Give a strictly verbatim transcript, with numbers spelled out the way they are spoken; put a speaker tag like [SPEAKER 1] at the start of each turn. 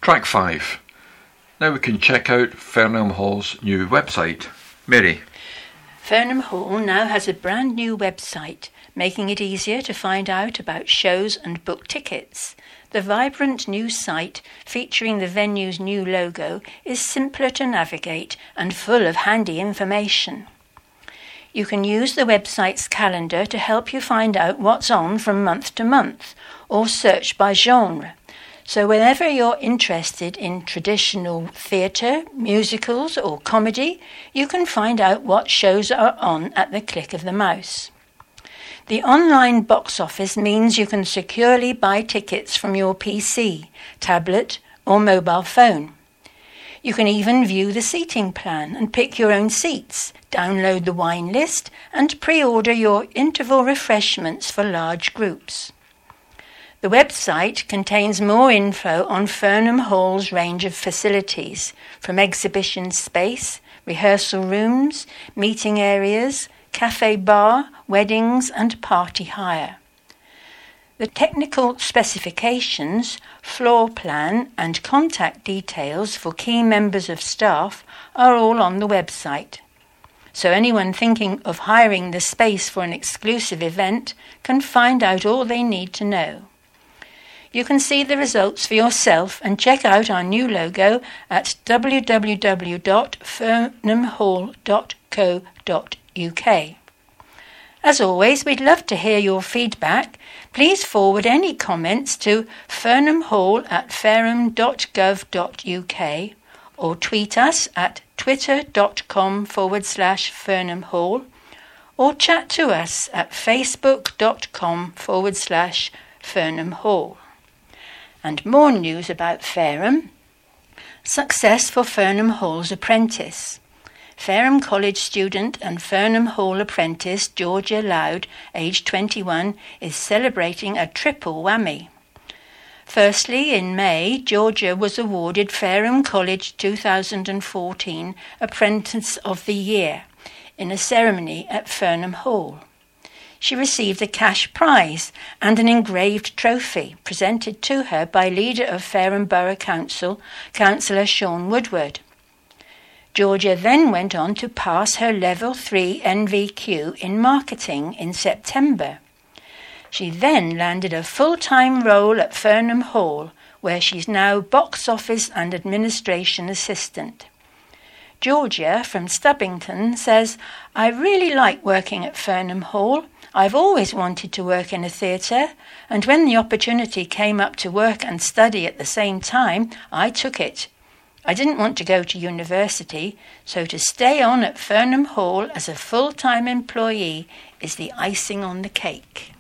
[SPEAKER 1] Track five. Now we can check out Fernham Hall's new website. Mary.
[SPEAKER 2] Fernham Hall now has a brand new website, making it easier to find out about shows and book tickets. The vibrant new site, featuring the venue's new logo, is simpler to navigate and full of handy information. You can use the website's calendar to help you find out what's on from month to month, or search by genre. So whenever you're interested in traditional theatre, musicals or comedy, you can find out what shows are on at the click of the mouse. The online box office means you can securely buy tickets from your P C, tablet or mobile phone. You can even view the seating plan and pick your own seats, download the wine list and pre-order your interval refreshments for large groups. The website contains more info on Fernham Hall's range of facilities, from exhibition space, rehearsal rooms, meeting areas, cafe bar, weddings and party hire. The technical specifications, floor plan and contact details for key members of staff are all on the website. So anyone thinking of hiring the space for an exclusive event can find out all they need to know. You can see the results for yourself and check out our new logo at w w w dot fernham hall dot co dot u k. As always, we'd love to hear your feedback. Please forward any comments to fernhamhall at fareham dot gov dot u k or tweet us at twitter.com forward slash fernhamhall or chat to us at facebook.com forward slash fernhamhall. And more news about Fareham. Success for Fernham Hall's apprentice. Fareham College student and Fernham Hall apprentice Georgia Loud, aged twenty-one, is celebrating a triple whammy. Firstly, in May, Georgia was awarded Fareham College two thousand fourteen Apprentice of the Year in a ceremony at Fernham Hall. She received a cash prize and an engraved trophy presented to her by leader of Fareham Borough Council, Councillor Sean Woodward. Georgia then went on to pass her Level three N V Q in marketing in September. She then landed a full-time role at Fernham Hall, where she's now box office and administration assistant. Georgia from Stubbington says, "I really like working at Fernham Hall. I've always wanted to work in a theatre, and when the opportunity came up to work and study at the same time, I took it. I didn't want to go to university, so to stay on at Fernham Hall as a full-time employee is the icing on the cake."